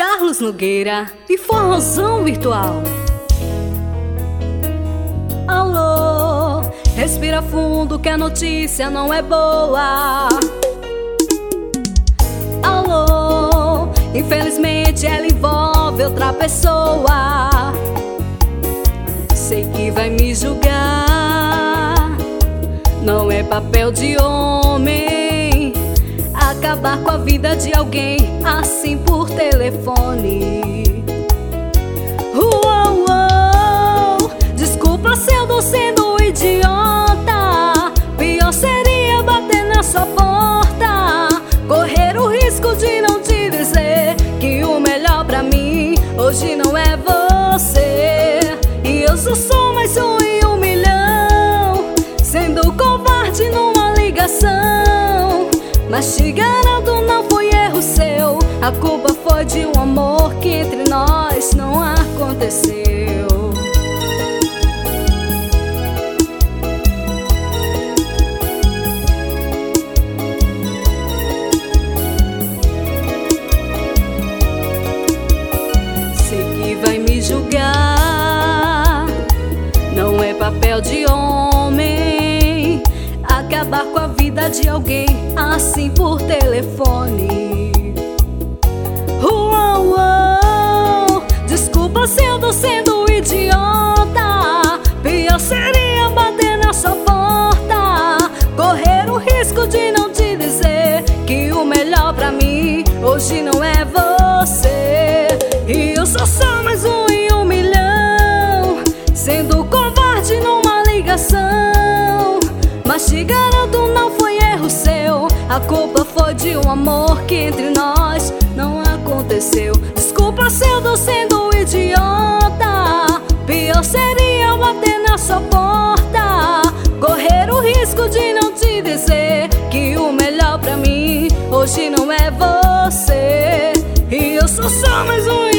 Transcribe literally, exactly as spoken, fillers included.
Carlos Nogueira e forrozão virtual. Alô, respira fundo que a notícia não é boa. Alô, infelizmente ela envolve outra pessoa. Sei que vai me julgar, não é papel de homem acabar com a vida de alguém assim por telefone. Uou, uou, desculpa se eu tô sendo idiota. Pior seria bater na sua porta, correr o risco de não te dizer que o melhor pra mim hoje não é você. E eu só sou mais um em um milhão, sendo covarde numa ligação. Mas te garanto, não foi erro seu, a culpa foi de um amor que entre nós não aconteceu. Sei que vai me julgar, não é papel de homem acabar com a vida de alguém assim por telefone. Uou, uou, desculpa se eu tô sendo idiota. Pior seria bater na sua porta, correr o risco de não te dizer que o melhor pra mim hoje não é você. E eu só sou mais um em um milhão, sendo covarde numa ligação. Mas te garanto, não foi erro seu, a culpa foi de um amor que entre nós não aconteceu. Desculpa se eu tô sendo idiota, pior seria bater na sua porta, correr o risco de não te dizer que o melhor pra mim hoje não é você. E eu sou só mais um